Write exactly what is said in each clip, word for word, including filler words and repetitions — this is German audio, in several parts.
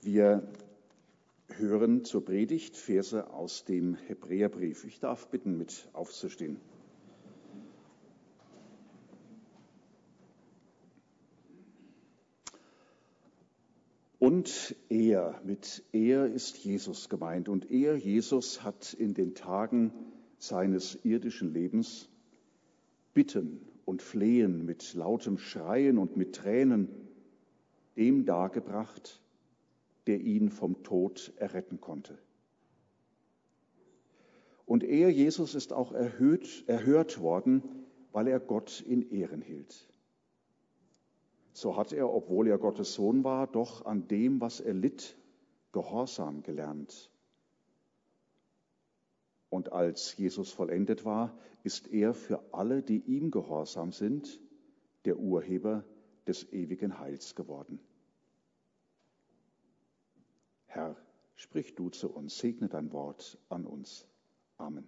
Wir hören zur Predigt Verse aus dem Hebräerbrief. Ich darf bitten, mit aufzustehen. Und er, mit er ist Jesus gemeint. Und er, Jesus, hat in den Tagen seines irdischen Lebens Bitten und Flehen mit lautem Schreien und mit Tränen dem dargebracht, der ihn vom Tod erretten konnte. Und er, Jesus, ist auch erhöht, erhört worden, weil er Gott in Ehren hielt. So hat er, obwohl er Gottes Sohn war, doch an dem, was er litt, Gehorsam gelernt. Und als Jesus vollendet war, ist er für alle, die ihm gehorsam sind, der Urheber des ewigen Heils geworden. Herr, sprich du zu uns, segne dein Wort an uns. Amen.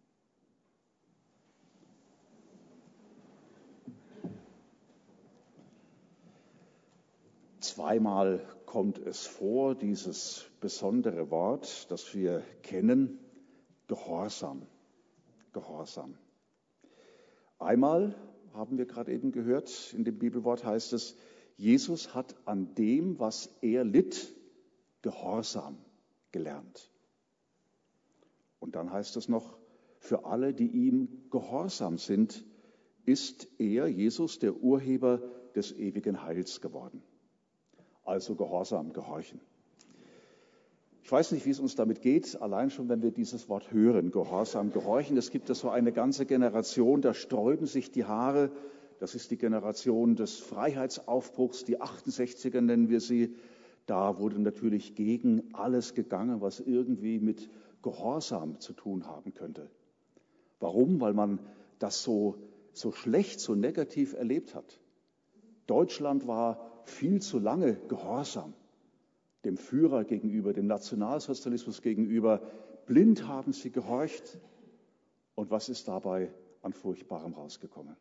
Zweimal kommt es vor, dieses besondere Wort, das wir kennen, Gehorsam. Gehorsam. Einmal, haben wir gerade eben gehört, in dem Bibelwort heißt es, Jesus hat an dem, was er litt, Gehorsam gelernt. Und dann heißt es noch, für alle, die ihm gehorsam sind, ist er, Jesus, der Urheber des ewigen Heils geworden. Also Gehorsam, gehorchen. Ich weiß nicht, wie es uns damit geht, allein schon, wenn wir dieses Wort hören, Gehorsam, gehorchen. Es gibt ja so eine ganze Generation, da sträuben sich die Haare. Das ist die Generation des Freiheitsaufbruchs, die achtundsechziger nennen wir sie. Da wurde natürlich gegen alles gegangen, was irgendwie mit Gehorsam zu tun haben könnte. Warum? Weil man das so, so schlecht, so negativ erlebt hat. Deutschland war viel zu lange gehorsam dem Führer gegenüber, dem Nationalsozialismus gegenüber. Blind haben sie gehorcht. Und was ist dabei an Furchtbarem rausgekommen?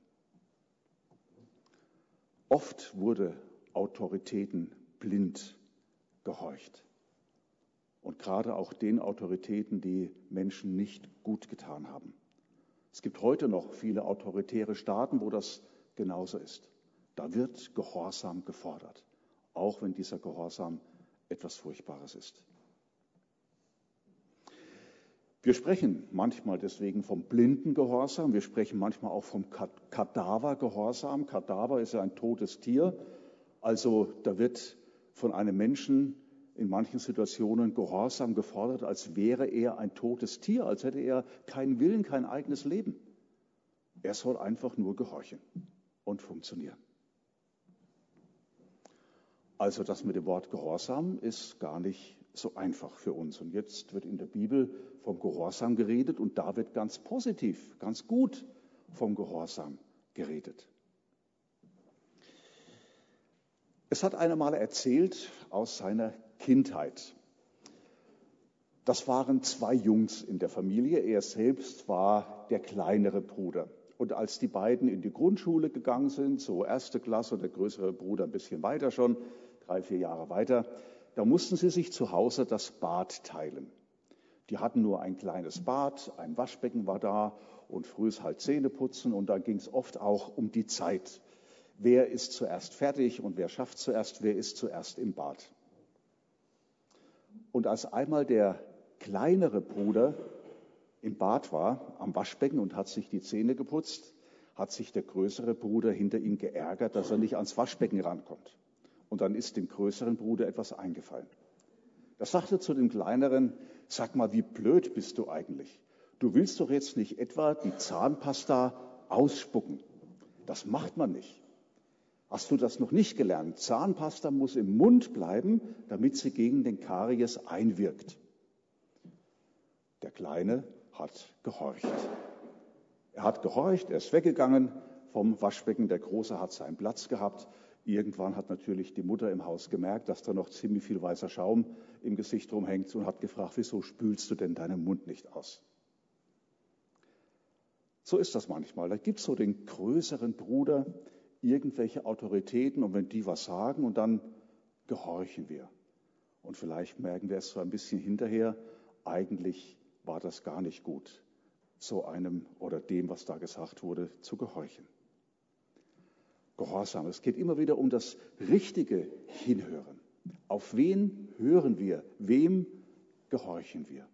Oft wurde Autoritäten blind gehorcht. Und gerade auch den Autoritäten, die Menschen nicht gut getan haben. Es gibt heute noch viele autoritäre Staaten, wo das genauso ist. Da wird Gehorsam gefordert, auch wenn dieser Gehorsam etwas Furchtbares ist. Wir sprechen manchmal deswegen vom blinden Gehorsam, wir sprechen manchmal auch vom Kadavergehorsam. Kadaver ist ja ein totes Tier, also da wird von einem Menschen in manchen Situationen Gehorsam gefordert, als wäre er ein totes Tier, als hätte er keinen Willen, kein eigenes Leben. Er soll einfach nur gehorchen und funktionieren. Also das mit dem Wort Gehorsam ist gar nicht so einfach für uns. Und jetzt wird in der Bibel vom Gehorsam geredet und da wird ganz positiv, ganz gut vom Gehorsam geredet. Es hat einer mal erzählt aus seiner Kindheit. Das waren zwei Jungs in der Familie. Er selbst war der kleinere Bruder. Und als die beiden in die Grundschule gegangen sind, so erste Klasse, der größere Bruder ein bisschen weiter schon, drei, vier Jahre weiter, da mussten sie sich zu Hause das Bad teilen. Die hatten nur ein kleines Bad, ein Waschbecken war da und frühes halt Zähne putzen und da ging es oft auch um die Zeit. Wer ist zuerst fertig und wer schafft zuerst, wer ist zuerst im Bad. Und als einmal der kleinere Bruder im Bad war, am Waschbecken und hat sich die Zähne geputzt, hat sich der größere Bruder hinter ihm geärgert, dass er nicht ans Waschbecken rankommt. Und dann ist dem größeren Bruder etwas eingefallen. Da sagte zu dem kleineren, sag mal, wie blöd bist du eigentlich? Du willst doch jetzt nicht etwa die Zahnpasta ausspucken. Das macht man nicht. Hast du das noch nicht gelernt? Zahnpasta muss im Mund bleiben, damit sie gegen den Karies einwirkt. Der Kleine hat gehorcht. Er hat gehorcht, er ist weggegangen vom Waschbecken. Der Große hat seinen Platz gehabt. Irgendwann hat natürlich die Mutter im Haus gemerkt, dass da noch ziemlich viel weißer Schaum im Gesicht rumhängt und hat gefragt, wieso spülst du denn deinen Mund nicht aus? So ist das manchmal. Da gibt es so den größeren Bruder, irgendwelche Autoritäten und wenn die was sagen und dann gehorchen wir. Und vielleicht merken wir es so ein bisschen hinterher, eigentlich war das gar nicht gut, so einem oder dem, was da gesagt wurde, zu gehorchen. Gehorsam. Es geht immer wieder um das richtige Hinhören. Auf wen hören wir? Wem gehorchen wir?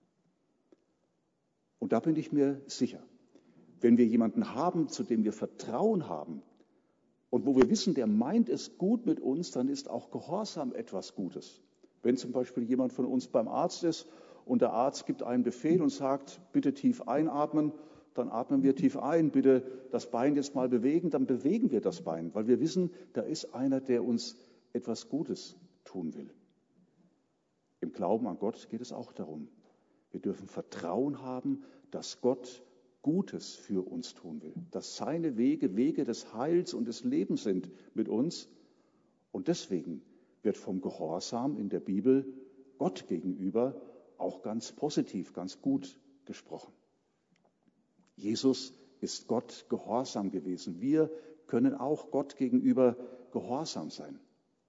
Und da bin ich mir sicher, wenn wir jemanden haben, zu dem wir Vertrauen haben und wo wir wissen, der meint es gut mit uns, dann ist auch Gehorsam etwas Gutes. Wenn zum Beispiel jemand von uns beim Arzt ist und der Arzt gibt einen Befehl und sagt, bitte tief einatmen, dann atmen wir tief ein, bitte das Bein jetzt mal bewegen, dann bewegen wir das Bein, weil wir wissen, da ist einer, der uns etwas Gutes tun will. Im Glauben an Gott geht es auch darum. Wir dürfen Vertrauen haben, dass Gott Gutes für uns tun will, dass seine Wege Wege des Heils und des Lebens sind mit uns. Und deswegen wird vom Gehorsam in der Bibel Gott gegenüber auch ganz positiv, ganz gut gesprochen. Jesus ist Gott gehorsam gewesen. Wir können auch Gott gegenüber gehorsam sein.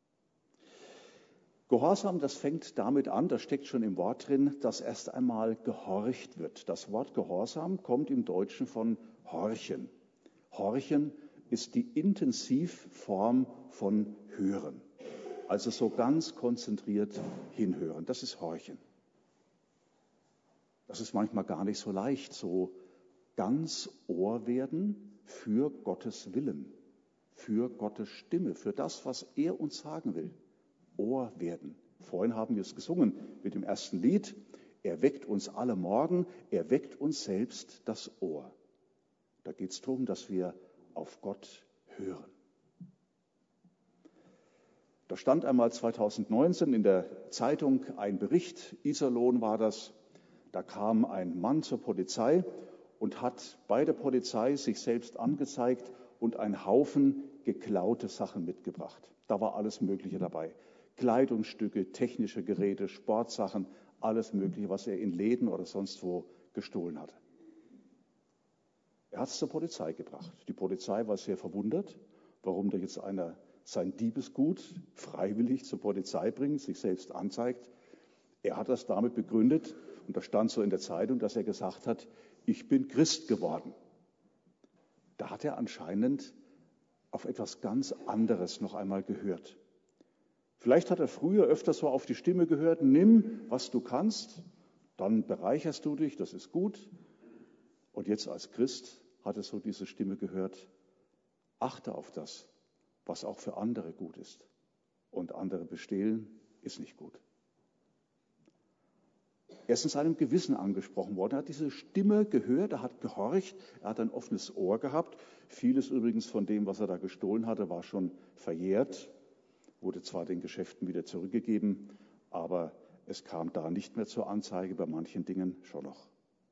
Gehorsam, das fängt damit an, das steckt schon im Wort drin, dass erst einmal gehorcht wird. Das Wort Gehorsam kommt im Deutschen von horchen. Horchen ist die Intensivform von hören. Also so ganz konzentriert hinhören. Das ist Horchen. Das ist manchmal gar nicht so leicht, so ganz Ohr werden für Gottes Willen, für Gottes Stimme, für das, was er uns sagen will. Ohr werden. Vorhin haben wir es gesungen mit dem ersten Lied. Er weckt uns alle Morgen, er weckt uns selbst das Ohr. Da geht es darum, dass wir auf Gott hören. Da stand einmal zweitausendneunzehn in der Zeitung ein Bericht, Iserlohn war das, da kam ein Mann zur Polizei und hat bei der Polizei sich selbst angezeigt und einen Haufen geklaute Sachen mitgebracht. Da war alles Mögliche dabei. Kleidungsstücke, technische Geräte, Sportsachen, alles Mögliche, was er in Läden oder sonst wo gestohlen hatte. Er hat es zur Polizei gebracht. Die Polizei war sehr verwundert, warum da jetzt einer sein Diebesgut freiwillig zur Polizei bringt, sich selbst anzeigt. Er hat das damit begründet, und da stand so in der Zeitung, dass er gesagt hat, ich bin Christ geworden. Da hat er anscheinend auf etwas ganz anderes noch einmal gehört. Vielleicht hat er früher öfter so auf die Stimme gehört, nimm, was du kannst, dann bereicherst du dich, das ist gut. Und jetzt als Christ hat er so diese Stimme gehört, achte auf das, was auch für andere gut ist. Und andere bestehlen ist nicht gut. Er ist in seinem Gewissen angesprochen worden, er hat diese Stimme gehört, er hat gehorcht, er hat ein offenes Ohr gehabt. Vieles übrigens von dem, was er da gestohlen hatte, war schon verjährt. Wurde zwar den Geschäften wieder zurückgegeben, aber es kam da nicht mehr zur Anzeige, bei manchen Dingen schon noch.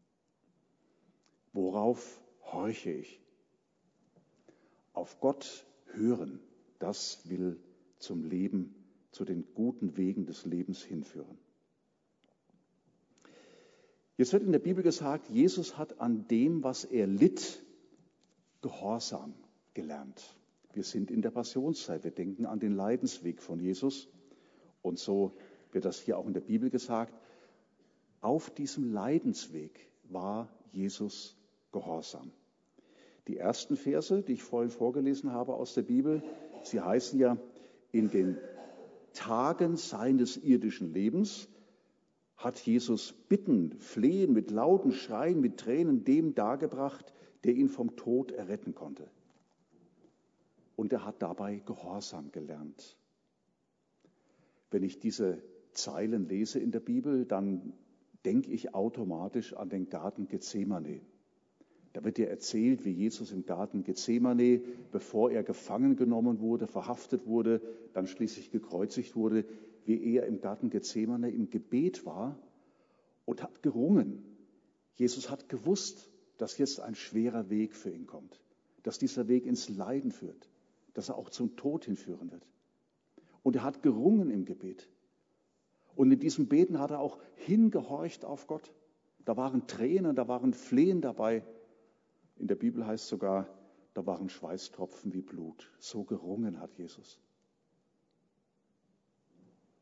Worauf horche ich? Auf Gott hören, das will zum Leben, zu den guten Wegen des Lebens hinführen. Jetzt wird in der Bibel gesagt, Jesus hat an dem, was er litt, Gehorsam gelernt. Wir sind in der Passionszeit, wir denken an den Leidensweg von Jesus. Und so wird das hier auch in der Bibel gesagt. Auf diesem Leidensweg war Jesus gehorsam. Die ersten Verse, die ich vorhin vorgelesen habe aus der Bibel, sie heißen ja, in den Tagen seines irdischen Lebens hat Jesus Bitten, Flehen, mit lauten Schreien, mit Tränen dem dargebracht, der ihn vom Tod erretten konnte. Und er hat dabei Gehorsam gelernt. Wenn ich diese Zeilen lese in der Bibel, dann denke ich automatisch an den Garten Gethsemane. Da wird dir erzählt, wie Jesus im Garten Gethsemane, bevor er gefangen genommen wurde, verhaftet wurde, dann schließlich gekreuzigt wurde, wie er im Garten Gethsemane im Gebet war und hat gerungen. Jesus hat gewusst, dass jetzt ein schwerer Weg für ihn kommt, dass dieser Weg ins Leiden führt, dass er auch zum Tod hinführen wird. Und er hat gerungen im Gebet. Und in diesem Beten hat er auch hingehorcht auf Gott. Da waren Tränen, da waren Flehen dabei. In der Bibel heißt sogar, da waren Schweißtropfen wie Blut. So gerungen hat Jesus.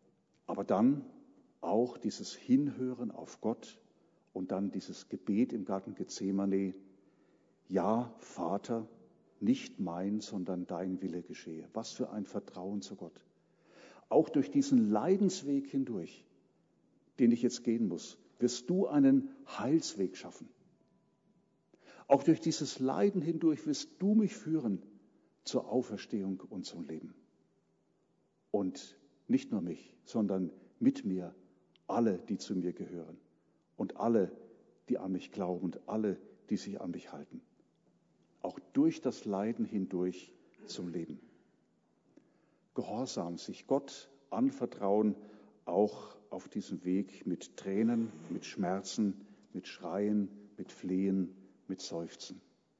Aber dann auch dieses Hinhören auf Gott und dann dieses Gebet im Garten Gethsemane, ja, Vater, nicht mein, sondern dein Wille geschehe. Was für ein Vertrauen zu Gott. Auch durch diesen Leidensweg hindurch, den ich jetzt gehen muss, wirst du einen Heilsweg schaffen. Auch durch dieses Leiden hindurch wirst du mich führen zur Auferstehung und zum Leben. Und nicht nur mich, sondern mit mir alle, die zu mir gehören. Und alle, die an mich glauben und alle, die sich an mich halten. Auch durch das Leiden hindurch zum Leben. Gehorsam, sich Gott anvertrauen, auch auf diesem Weg mit Tränen, mit Schmerzen, mit Schreien, mit Flehen, mit Seufzen.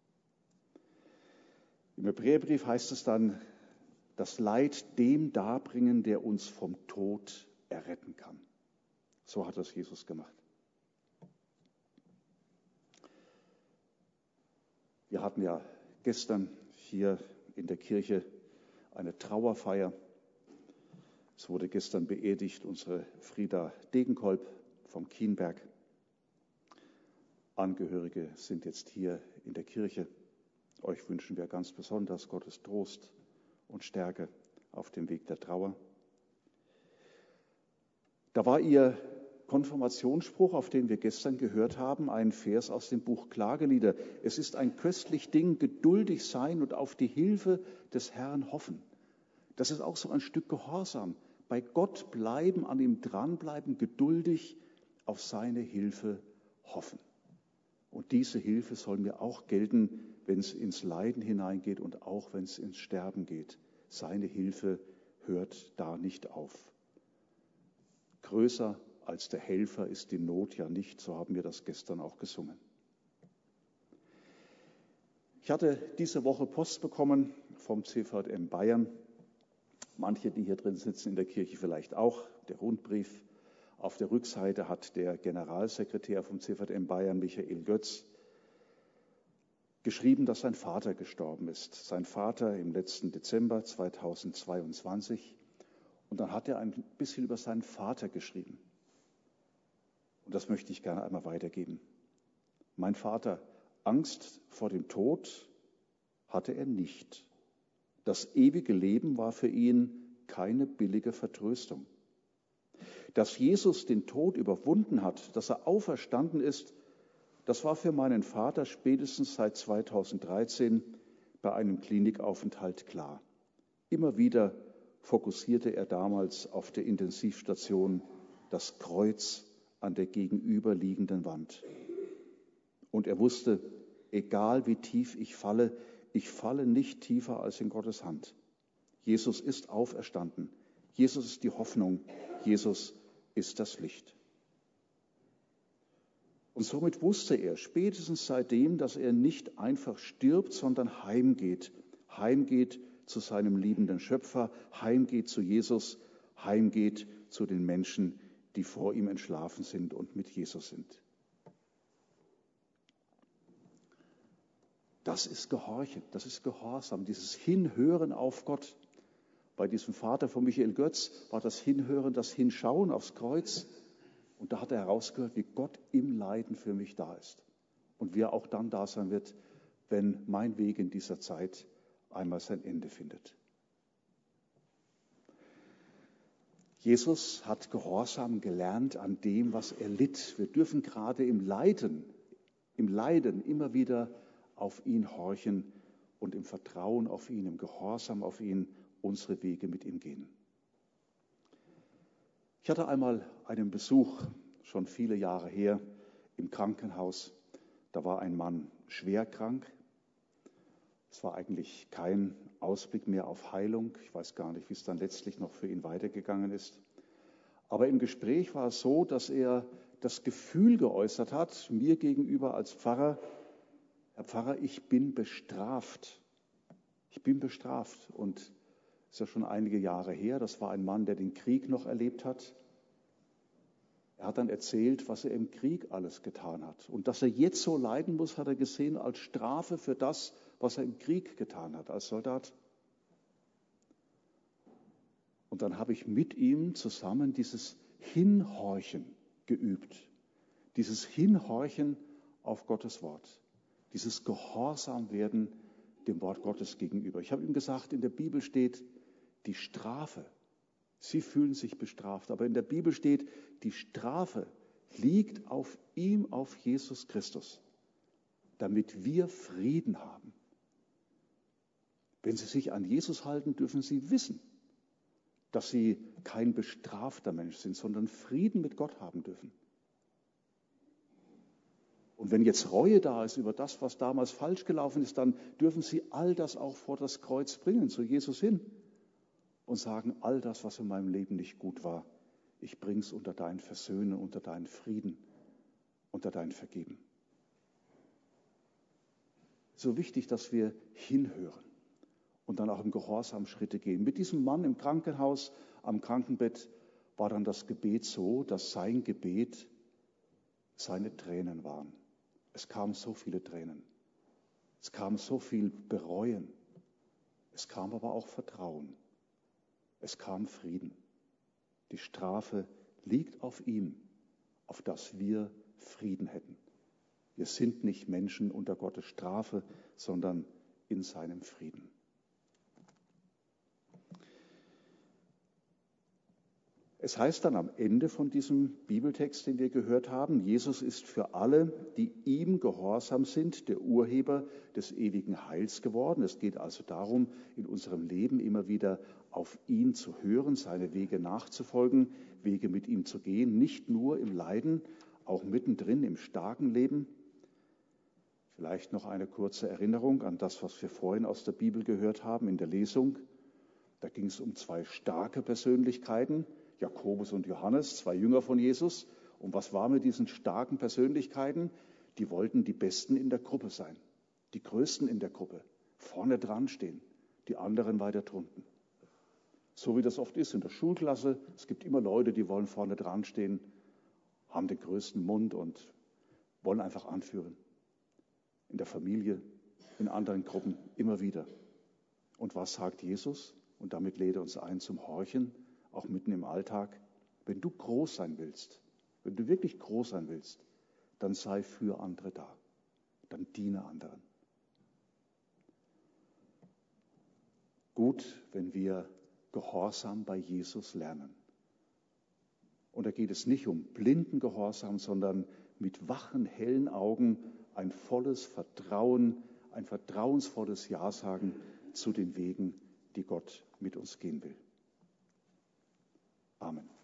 Im Hebräerbrief heißt es dann, das Leid dem darbringen, der uns vom Tod erretten kann. So hat das Jesus gemacht. Wir hatten ja gestern hier in der Kirche eine Trauerfeier. Es wurde gestern beerdigt, unsere Frieda Degenkolb vom Kienberg. Angehörige sind jetzt hier in der Kirche. Euch wünschen wir ganz besonders Gottes Trost und Stärke auf dem Weg der Trauer. Da war ihr Konfirmationsspruch, auf den wir gestern gehört haben, ein Vers aus dem Buch Klagelieder. Es ist ein köstlich Ding, geduldig sein und auf die Hilfe des Herrn hoffen. Das ist auch so ein Stück Gehorsam. Bei Gott bleiben, an ihm dranbleiben, geduldig auf seine Hilfe hoffen. Und diese Hilfe soll mir auch gelten, wenn es ins Leiden hineingeht und auch wenn es ins Sterben geht. Seine Hilfe hört da nicht auf. Größer als der Helfer ist die Not ja nicht, so haben wir das gestern auch gesungen. Ich hatte diese Woche Post bekommen vom C V J M Bayern. Manche, die hier drin sitzen in der Kirche vielleicht auch, der Rundbrief. Auf der Rückseite hat der Generalsekretär vom C V J M Bayern, Michael Götz, geschrieben, dass sein Vater gestorben ist. Sein Vater im letzten Dezember zweitausendzweiundzwanzig. Und dann hat er ein bisschen über seinen Vater geschrieben. Und das möchte ich gerne einmal weitergeben. Mein Vater, Angst vor dem Tod hatte er nicht. Das ewige Leben war für ihn keine billige Vertröstung. Dass Jesus den Tod überwunden hat, dass er auferstanden ist, das war für meinen Vater spätestens seit zweitausenddreizehn bei einem Klinikaufenthalt klar. Immer wieder fokussierte er damals auf der Intensivstation das Kreuz an der gegenüberliegenden Wand. Und er wusste, egal wie tief ich falle, ich falle nicht tiefer als in Gottes Hand. Jesus ist auferstanden. Jesus ist die Hoffnung. Jesus ist das Licht. Und somit wusste er spätestens seitdem, dass er nicht einfach stirbt, sondern heimgeht. Heimgeht zu seinem liebenden Schöpfer, heimgeht zu Jesus, heimgeht zu den Menschen, die vor ihm entschlafen sind und mit Jesus sind. Das ist Gehorchen, das ist Gehorsam, dieses Hinhören auf Gott. Bei diesem Vater von Michael Götz war das Hinhören, das Hinschauen aufs Kreuz. Und da hat er herausgehört, wie Gott im Leiden für mich da ist. Und wie er auch dann da sein wird, wenn mein Weg in dieser Zeit einmal sein Ende findet. Jesus hat Gehorsam gelernt an dem, was er litt. Wir dürfen gerade im Leiden, im Leiden immer wieder auf ihn horchen und im Vertrauen auf ihn, im Gehorsam auf ihn unsere Wege mit ihm gehen. Ich hatte einmal einen Besuch, schon viele Jahre her, im Krankenhaus. Da war ein Mann schwer krank. Es war eigentlich kein Ausblick mehr auf Heilung. Ich weiß gar nicht, wie es dann letztlich noch für ihn weitergegangen ist. Aber im Gespräch war es so, dass er das Gefühl geäußert hat, mir gegenüber als Pfarrer, Herr Pfarrer, ich bin bestraft. Ich bin bestraft. Und das ist ja schon einige Jahre her. Das war ein Mann, der den Krieg noch erlebt hat. Er hat dann erzählt, was er im Krieg alles getan hat. Und dass er jetzt so leiden muss, hat er gesehen als Strafe für das, was er im Krieg getan hat als Soldat. Und dann habe ich mit ihm zusammen dieses Hinhorchen geübt. Dieses Hinhorchen auf Gottes Wort. Dieses Gehorsamwerden dem Wort Gottes gegenüber. Ich habe ihm gesagt, in der Bibel steht die Strafe. Sie fühlen sich bestraft, aber in der Bibel steht, die Strafe liegt auf ihm, auf Jesus Christus, damit wir Frieden haben. Wenn Sie sich an Jesus halten, dürfen Sie wissen, dass Sie kein bestrafter Mensch sind, sondern Frieden mit Gott haben dürfen. Und wenn jetzt Reue da ist über das, was damals falsch gelaufen ist, dann dürfen Sie all das auch vor das Kreuz bringen, zu Jesus hin und sagen, all das, was in meinem Leben nicht gut war, ich bringe es unter dein Versöhnen, unter deinen Frieden, unter dein Vergeben. So wichtig, dass wir hinhören und dann auch im Gehorsam Schritte gehen. Mit diesem Mann im Krankenhaus, am Krankenbett, war dann das Gebet so, dass sein Gebet seine Tränen waren. Es kamen so viele Tränen. Es kam so viel Bereuen. Es kam aber auch Vertrauen. Es kam Frieden. Die Strafe liegt auf ihm, auf dass wir Frieden hätten. Wir sind nicht Menschen unter Gottes Strafe, sondern in seinem Frieden. Es heißt dann am Ende von diesem Bibeltext, den wir gehört haben, Jesus ist für alle, die ihm gehorsam sind, der Urheber des ewigen Heils geworden. Es geht also darum, in unserem Leben immer wieder auf ihn zu hören, seine Wege nachzufolgen, Wege mit ihm zu gehen, nicht nur im Leiden, auch mittendrin im starken Leben. Vielleicht noch eine kurze Erinnerung an das, was wir vorhin aus der Bibel gehört haben in der Lesung. Da ging es um zwei starke Persönlichkeiten, Jakobus und Johannes, zwei Jünger von Jesus. Und was war mit diesen starken Persönlichkeiten? Die wollten die Besten in der Gruppe sein, die Größten in der Gruppe, vorne dran stehen, die anderen weiter drunten. So wie das oft ist in der Schulklasse. Es gibt immer Leute, die wollen vorne dran stehen, haben den größten Mund und wollen einfach anführen. In der Familie, in anderen Gruppen, immer wieder. Und was sagt Jesus? Und damit lädt er uns ein zum Horchen, auch mitten im Alltag. Wenn du groß sein willst, wenn du wirklich groß sein willst, dann sei für andere da. Dann diene anderen. Gut, wenn wir Gehorsam bei Jesus lernen. Und da geht es nicht um blinden Gehorsam, sondern mit wachen, hellen Augen ein volles Vertrauen, ein vertrauensvolles Ja sagen zu den Wegen, die Gott mit uns gehen will. Amen.